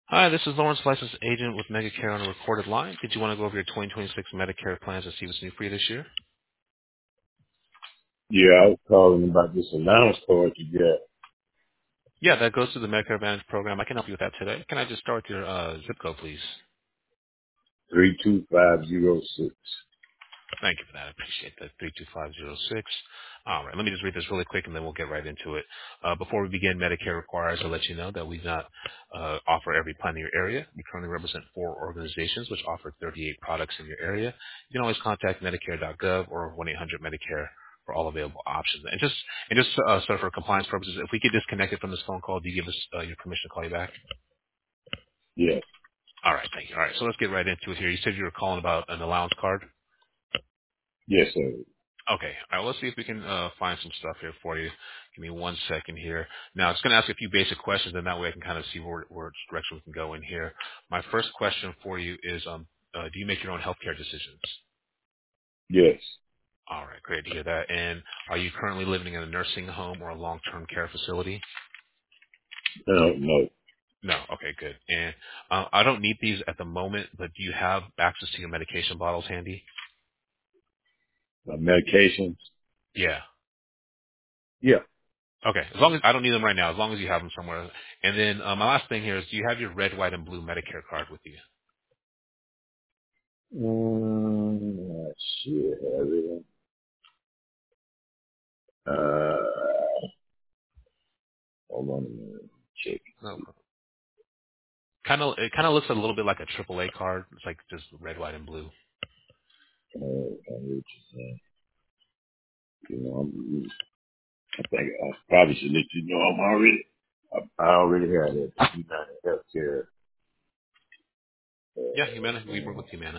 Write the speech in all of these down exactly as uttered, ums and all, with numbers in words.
Hi, this is Lawrence, licensed agent with Medicare on a recorded line. Did you want to go over your twenty twenty-six Medicare plans and see what's new for you this year? Yeah, I was calling about this allowance card you got. Yeah, that goes to the Medicare Advantage program. I can help you with that today. Can I just start with your uh, zip code, please? Three two five zero six. Thank you for that. I appreciate that. three two five zero six. All right, let me just read this really quick, and then we'll get right into it. Uh, before we begin, Medicare requires to let you know that we not uh, offer every plan in your area. We currently represent four organizations which offer thirty-eight products in your area. You can always contact Medicare dot gov or one eight hundred Medicare for all available options. And just and just uh, so for compliance purposes, if we get disconnected from this phone call, do you give us uh, your permission to call you back? Yes, All right, thank you. All right, so let's get right into it here. You said you were calling about an allowance card. yes, sir. Okay. All right. Let's see if we can uh, find some stuff here for you. Give me one second here. Now, it's going to ask a few basic questions, and that way I can kind of see where, where direction we can go in here. My first question for you is, um, uh, do you make your own healthcare decisions? Yes. All right. Great to hear that. And are you currently living in a nursing home or a long-term care facility? No, no. No. Okay, good. And uh, I don't need these at the moment, but do you have access to your medication bottles handy? My medications. Yeah. Yeah. Okay. As long as I don't need them right now, as long as you have them somewhere. And then uh, my last thing here is, do you have your red, white, and blue Medicare card with you? Mm, I should have it. Uh, hold on a minute. Check. No. Kind of, it kind of looks a little bit like a triple A card. It's like just red, white, and blue. Uh, I hear what you're saying. You know, I'm, I think I probably should let you know I'm already. I, I already had it. The United Healthcare. Yeah, Humana. Uh, We work uh, with Humana.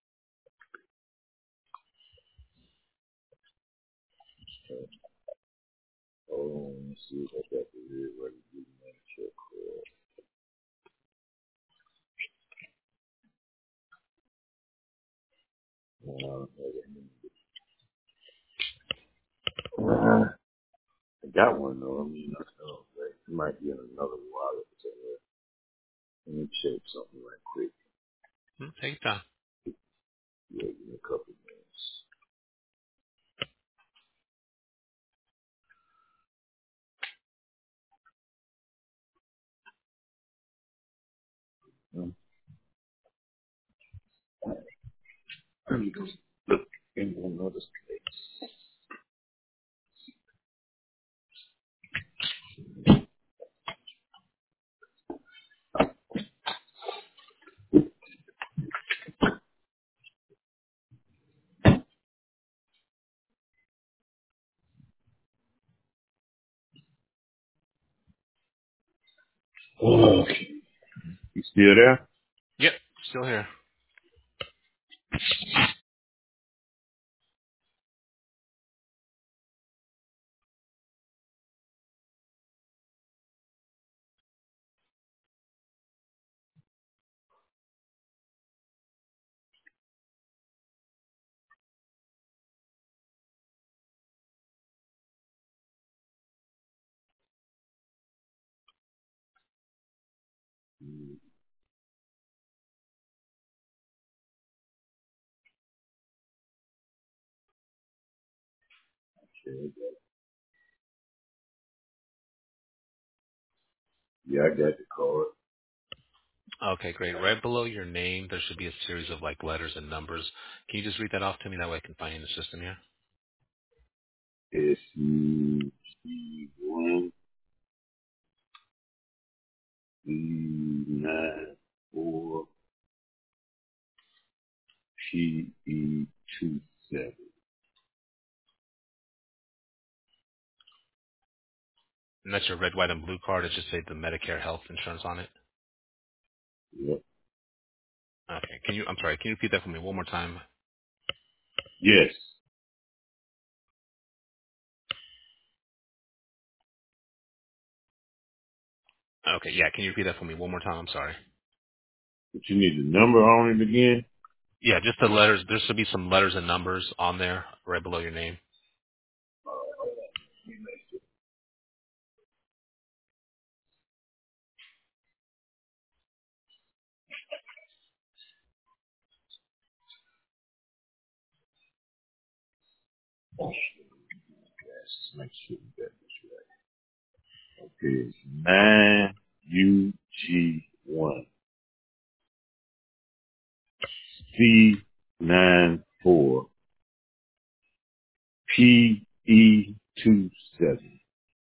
oh, let me see if I got the real what it is. Check. Uh, I got one though. I mean, I know, but it might be in another wallet somewhere. Let me check something right quick. Hmm, take your time. Yeah, give me a couple minutes. Hmm. Let me go look in another place. Okay. You still there? Yep, still here. Okay. Yeah, I got the card. Okay, great. Right below your name, there should be a series of like letters and numbers. Can you just read that off to me? That way I can find you in the system here. S U G one E nine four P E two seven. And that's your red, white, and blue card. It should say the Medicare health insurance on it. Yep. Okay. Can you? I'm sorry. Can you repeat that for me one more time? Yes. Okay. Yeah. Can you repeat that for me one more time? I'm sorry. But you need the number on it again? Yeah, just the letters. There should be some letters and numbers on there right below your name. Let's make sure we got this right. Okay, it's nine U G one C nine four P E two seven.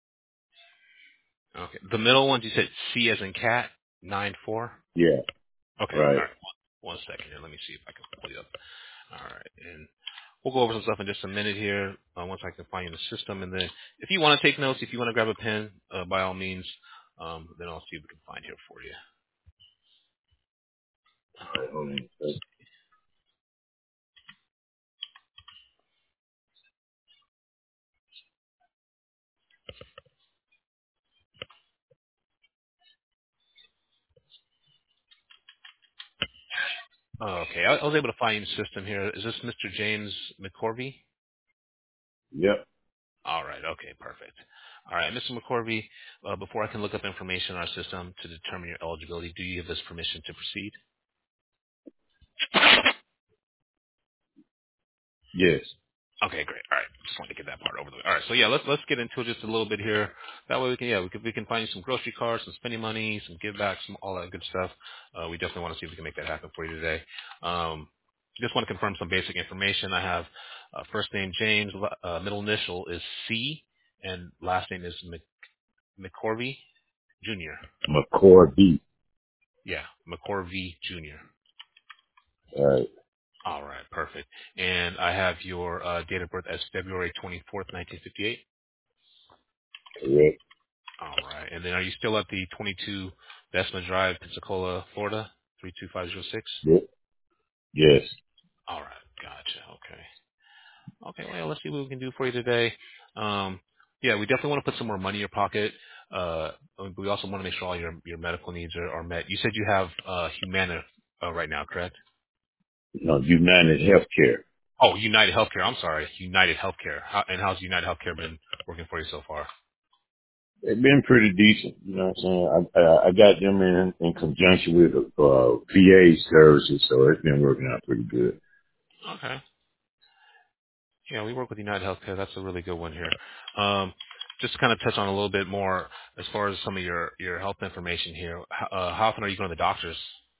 Okay. The middle ones you said C as in cat nine four. Yeah, Okay. All right. right. One, one second here. Let me see if I can pull you up. All right. And we'll go over some stuff in just a minute here. Uh, once I can find you in the system, and then if you want to take notes, if you want to grab a pen, uh, by all means. Um, then I'll see what we can find here for you. All right, hold on a second. Oh, okay. I, I was able to find you in the system here. Is this Mister James McCorvey? Yep. All right. Okay. Perfect. All right, Mister McCorvey, uh, before I can look up information in our system to determine your eligibility, do you give us permission to proceed? Yes. Okay, great. All right. Just wanted to get that part over the way. All right. So yeah, let's let's get into it just a little bit here. That way we can yeah we can we can find you some grocery cards, some spending money, some give backs, some all that good stuff. Uh, we definitely want to see if we can make that happen for you today. Um, just want to confirm some basic information. I have uh, first name James, uh, middle initial is C, and last name is Mc, McCorvey Junior McCord B. Yeah, McCorvey Junior All right. All right, perfect. And I have your uh, date of birth as February twenty-fourth, nineteen fifty-eight. Correct. All right. And then are you still at the twenty-two Besma Drive, Pensacola, Florida, three two five zero six? Yep. Yes. All right. Gotcha. Okay. Okay. Well, let's see what we can do for you today. Um, yeah, we definitely want to put some more money in your pocket. Uh, we also want to make sure all your, your medical needs are, are met. You said you have uh, Humana uh, right now, correct? No, United Healthcare. Oh, United Healthcare. I'm sorry. United Healthcare. How, and how's United Healthcare been working for you so far? They've been pretty decent. You know what I'm saying? I, I, I got them in, in conjunction with uh, V A services, so it's been working out pretty good. Okay. Yeah, we work with United Healthcare. That's a really good one here. Um, just to kind of touch on a little bit more as far as some of your, your health information here. How, uh, how often are you going to the doctors?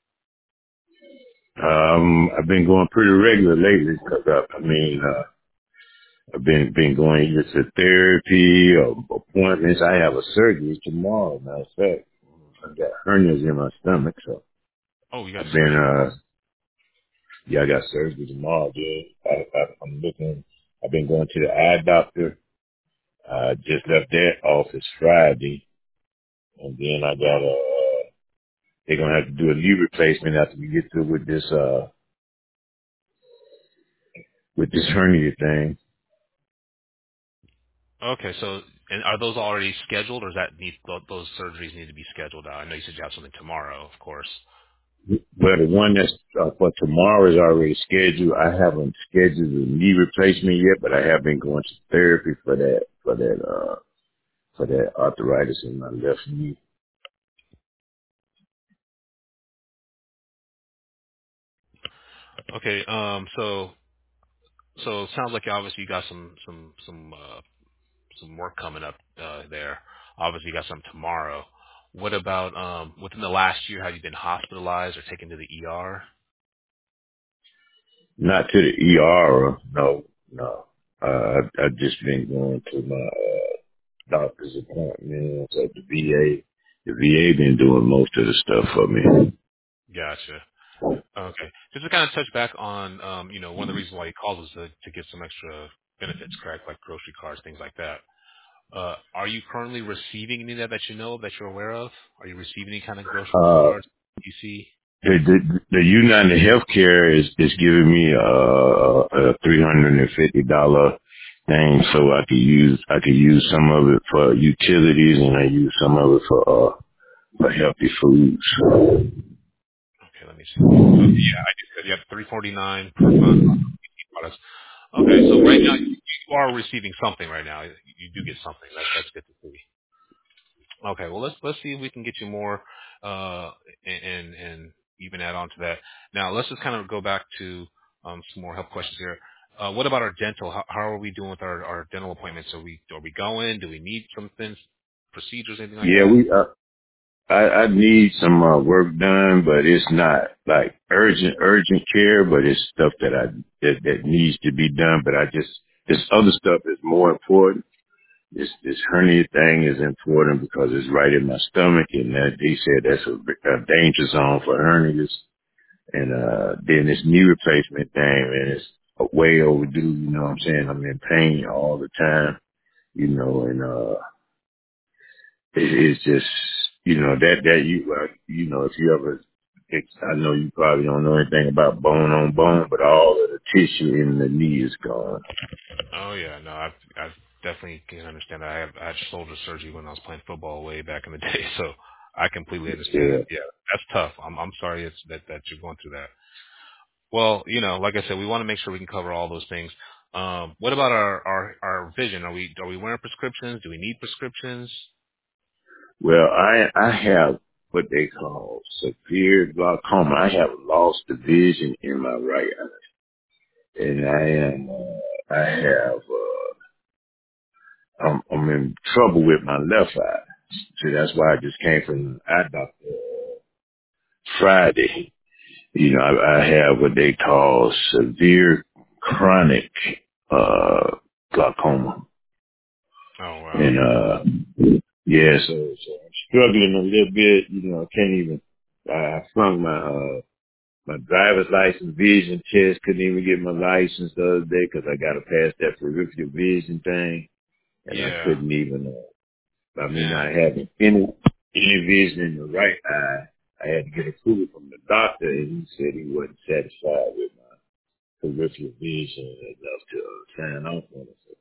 Um, I've been going pretty regular lately because I, I mean, uh, I've been been going either to therapy or appointments. I have a surgery tomorrow. Matter of fact, I got hernias in my stomach, so Oh, you got I've been surgery uh, tomorrow. yeah, I got surgery tomorrow, dude. I, I, I'm looking. I've been going to the eye doctor. I just left that office Friday, and then I got a. Uh, they're gonna have to do a knee replacement after we get through with this uh with this hernia thing. Okay, so and are those already scheduled, or is that need tho- those surgeries need to be scheduled out? I know you said you have something tomorrow, of course. Well, the one that's uh, for tomorrow is already scheduled. I haven't scheduled a knee replacement yet, but I have been going to therapy for that for that uh for that arthritis in my left knee. Okay, um, so so it sounds like obviously you got some some some uh, some work coming up uh, there. Obviously, you got some tomorrow. What about um, within the last year? Have you been hospitalized or taken to the E R? Not to the E R. No, no. Uh, I I just been going to my uh, doctor's appointments at the V A. The V A been doing most of the stuff for me. Gotcha. Okay. Just to kind of touch back on, um, you know, one of the reasons why he called is to, to get some extra benefits, correct? Like grocery cards, things like that. Uh, are you currently receiving any of that that you know of, that you're aware of? Are you receiving any kind of grocery Uh, cards? You see? The, the, the United Healthcare is, is giving me a, a three hundred fifty dollars thing so I could use, I could use some of it for utilities and I use some of it for, uh, for healthy foods. Okay, let me see. Uh, yeah, I just said you have three forty-nine per month on products. Okay, so right now you are receiving something right now. You do get something. That's, that's good to see. Okay, well let's let's see if we can get you more uh and and even add on to that. Now let's just kind of go back to um some more help questions here. Uh, what about our dental? How, how are we doing with our, our dental appointments? Are we are we going? Do we need something, procedures, anything like Yeah, that? we. Uh, I, I need some uh, work done, but it's not like urgent, urgent care. But it's stuff that I that, that needs to be done. But I just this other stuff is more important. This this hernia thing is important because it's right in my stomach, and that they said that's a, a danger zone for hernias. And uh then this knee replacement thing, man, it's way overdue. You know what I'm saying? I'm in pain all the time. You know, and uh it, it's just you know that that you uh, you know if you ever. It's, I know you probably don't know anything about bone on bone, but all of the tissue in the knee is gone. Oh yeah, no, I've I've definitely can understand that. I have I had shoulder surgery when I was playing football way back in the day, so I completely understand Yeah. it. Yeah, that's tough. I'm I'm sorry it's that that you're going through that. Well, you know, like I said, we want to make sure we can cover all those things. Um, what about our our our vision? Are we are we wearing prescriptions? Do we need prescriptions? Well, I I have what they call severe glaucoma. I have lost the vision in my right eye, and I am uh, I have uh, I'm I'm in trouble with my left eye. So that's why I just came from the eye doctor uh, Friday. You know, I, I have what they call severe chronic uh glaucoma, Oh wow. and uh yeah, so, so I'm struggling a little bit. You know, I can't even. I flung my uh my driver's license vision test. Couldn't even get my license the other day because I got to pass that peripheral vision thing, and I Yeah, couldn't even. Uh, I mean, I man. haven't any any vision in the right eye. I had to get approval from the doctor, and he said he wasn't satisfied with my peripheral vision enough to uh, sign off on it. So,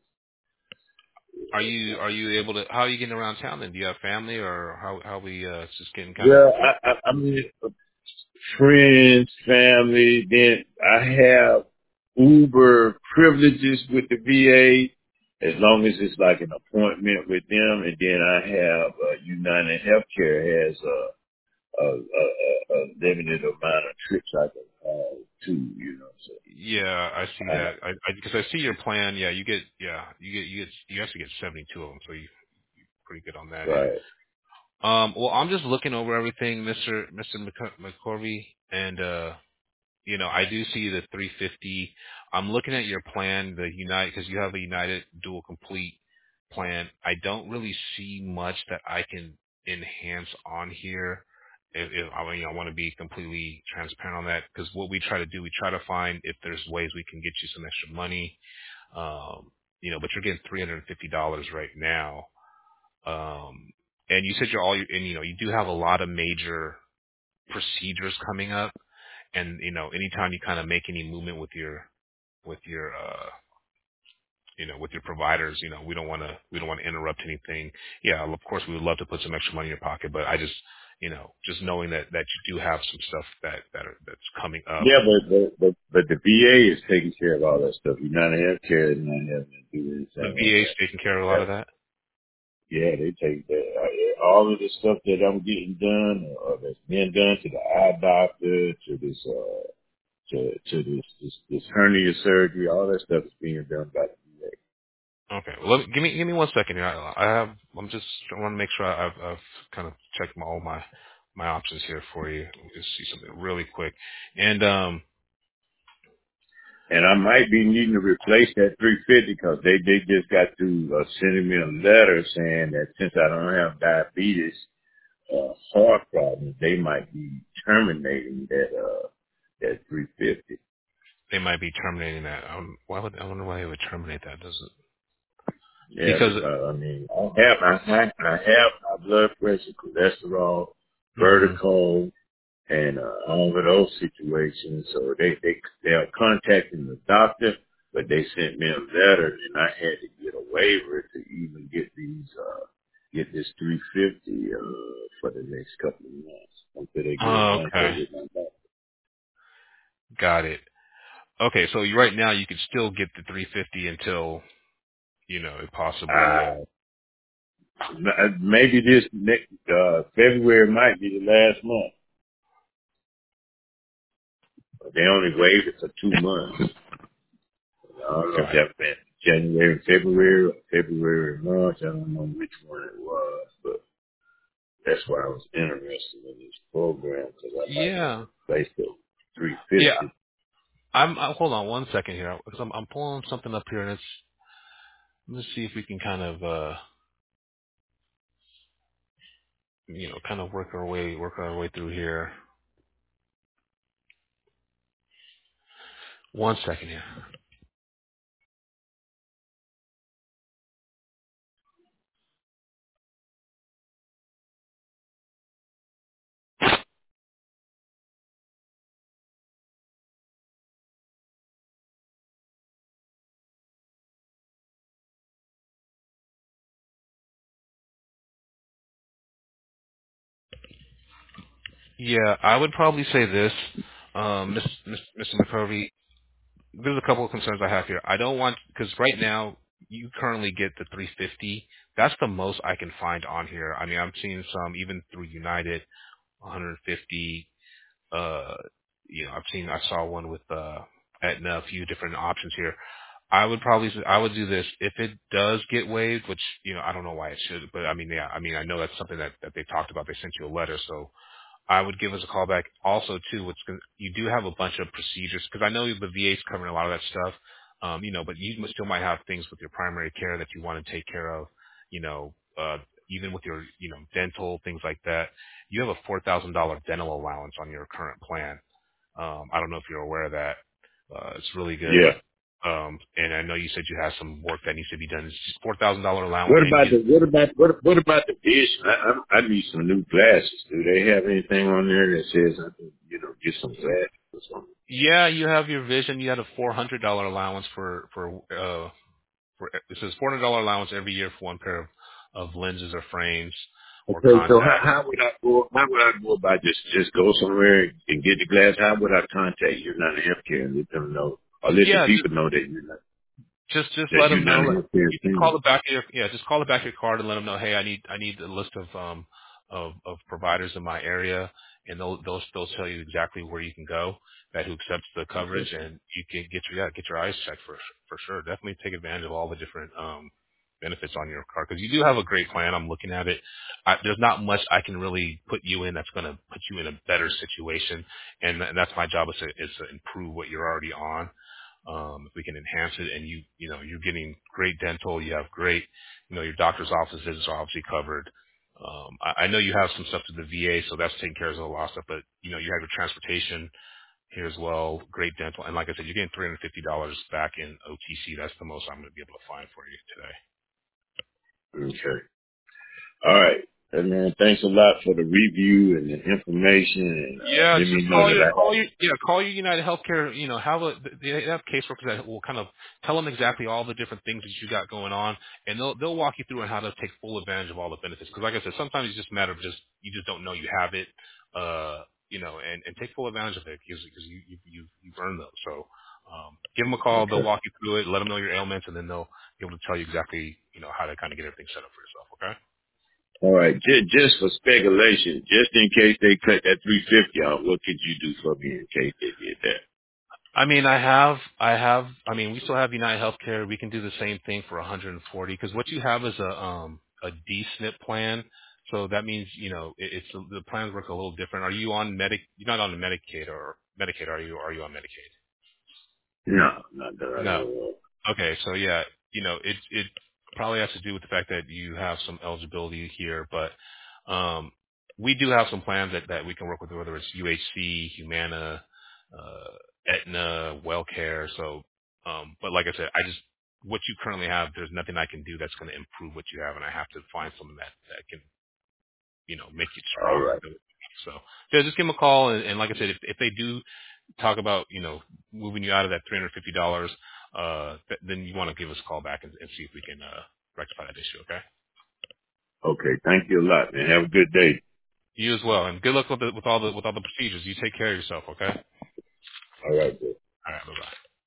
Are you are you able to? How are you getting around town? Then do you have family, or how how we uh just getting kind of? well, I, I, I mean, friends, family. Then I have Uber privileges with the V A as long as it's like an appointment with them. And then I have uh, United Healthcare has a, a, a, a a limited amount of trips I can have too. You know, so Yeah, I see I, that. I I because I see your plan. Yeah, you get yeah you get you get you actually get seventy-two of them, so you pretty good on that end. right. Um, well, I'm just looking over everything, Mister Mister McC- McCorvey, and uh, you know, I do see the three fifty. I'm looking at your plan, the United, because you have a United Dual Complete plan. I don't really see much that I can enhance on here. If, if I mean, I want to be completely transparent on that, because what we try to do, we try to find if there's ways we can get you some extra money. Um, you know, but you're getting three hundred fifty dollars right now. Um, and you said you're all, and you know, you do have a lot of major procedures coming up, and you know, anytime you kind of make any movement with your, with your, uh, you know, with your providers, you know, we don't want to, we don't want to interrupt anything. Yeah, of course, we would love to put some extra money in your pocket, but I just, you know, just knowing that that you do have some stuff that that are, that's coming up. Yeah, but, but but but the V A is taking care of all that stuff. United Healthcare is not having to do The anything V on A is that. taking care of a lot of That that. Yeah, they take that. Uh, all of the stuff that I'm getting done, or that's been done to the eye doctor, to this, uh, to to this this, this hernia surgery, all that stuff is being done by the V A. Okay. Well, let me, give me give me one second here. I, I have. I'm just. I want to make sure I've I've kind of checked my, all my my options here for you. Let me just see something really quick. And um, And I might be needing to replace that three fifty because they they just got to uh, sending me a letter saying that since I don't have diabetes, uh, heart problems, they might be terminating that uh that three fifty. they might be terminating that. Um, why would I wonder why they would terminate that? Does it? Yeah, Because. because I mean, I have I have I have high blood pressure, cholesterol, Hmm. vertical, and uh, all of those situations. So they they they are contacting the doctor, but they sent me a letter, and I had to get a waiver to even get these uh get this three fifty uh for the next couple of months until they get it Oh, linked up okay. with my doctor. Got it. Okay, so you, right now you could still get the three fifty until you know it possibly. Uh, Uh, maybe this next uh February might be the last month. They only waived it for two months. I don't know if that been January, February, or February, March. I don't know which one it was, but that's why I was interested in this program because I might Yeah. place it three Yeah. fifty. I'm, I, hold on one second here. 'Cause I'm, I'm pulling something up here, and it's, let's see if we can kind of, uh, you know, kind of work our way, work our way through here. One second here. Yeah, I would probably say this, um, Miss, Miss, Mister McCovey. There's a couple of concerns I have here. I don't want, because right now you currently get the three fifty. That's the most I can find on here. I mean, I'm seeing some even through United, one fifty. Uh, you know, I've seen, I saw one with uh, Aetna, a few different options here. I would probably, I would do this if it does get waived, which you know I don't know why it should, but I mean, yeah, I mean, I know that's something that that they talked about. They sent you a letter, so I would give us a call back. Also, too, what's gonna, you do have a bunch of procedures because I know the V A's covering a lot of that stuff, um, you know, but you still might have things with your primary care that you want to take care of, you know, uh, even with your, you know, dental things like that. You have a four thousand dollar dental allowance on your current plan. Um, I don't know if you're aware of that. Uh, it's really good. Yeah. Um, and I know you said you have some work that needs to be done. It's just four thousand dollar allowance, What and about you the what about what what about the vision? I, I I need some new glasses. Do they have anything on there that says I can you know get some glasses or something? yeah, you have your vision. You had a four hundred dollar allowance for for uh for it says four hundred dollar allowance every year for one pair of, of lenses or frames or Okay, so how contacts. how would I go? How would I go about just just go somewhere and get the glass? How would I contact you? Not a healthcare and let them know, or let the Yeah, just people know that you're not just just that let you're them not know. a healthcare You can call team. the back of your yeah, just call the back of your card and let them know. Hey, I need I need a list of um of of providers in my area, and they'll they'll they'll tell you exactly where you can go that who accepts the Okay. coverage, and you can get your yeah get your eyes checked for for sure. Definitely take advantage of all the different um benefits on your card because you do have a great plan. I'm looking at it. I, there's not much I can really put you in that's going to put you in a better situation, and, and that's my job is to is to improve what you're already on. Um, if we can enhance it, and you, you know, you're getting great dental, you have great, you know, your doctor's office visits are obviously covered. Um, I, I know you have some stuff to the V A, so that's taking care of a lot of stuff, but you know, you have your transportation here as well, great dental, and like I said, you're getting three hundred fifty dollars back in O T C. That's the most I'm going to be able to find for you today. Okay. All right. And man, thanks a lot for the review and the information, and uh, Yeah, let just me know call that your I call have. your yeah call your United Healthcare. You know, have a they have caseworkers that will kind of tell them exactly all the different things that you got going on, and they'll they'll walk you through on how to take full advantage of all the benefits. Because like I said, sometimes it's just a matter of just you just don't know you have it, uh, you know, and and take full advantage of it because because you you you you've earned those. So um, give them a call. They'll Okay. walk you through it. Let them know your ailments, and then they'll be able to tell you exactly you know how to kind of get everything set up for yourself. Okay. All right. Just, just for speculation, just in case they cut that three fifty out, what could you do for me in case they did that? I mean, I have, I have, I mean, we still have United Healthcare. We can do the same thing for one hundred forty because what you have is a, um, a D S N P plan. So that means, you know, it, it's, the plans work a little different. Are you on Medic, you're not on the Medicaid or Medicaid, are you, or are you on Medicaid? No, not that I No. know of. Okay, so yeah, you know, it it probably has to do with the fact that you have some eligibility here, but um, we do have some plans that, that we can work with, whether it's U H C, Humana, uh, Aetna, WellCare. So, um, but like I said, I just what you currently have, there's nothing I can do that's going to improve what you have, and I have to find something that that can you know make it All stronger. right. So, yeah, just give them a call, and, and like I said, if, if they do talk about, you know, moving you out of that three hundred fifty dollars uh, th- then you want to give us a call back and, and see if we can uh, rectify that issue, okay? Okay. Thank you a lot, man. Have a good day. You as well, and good luck with, the, with all the with all the procedures. You take care of yourself, okay? All right, bro. All right, bye bye.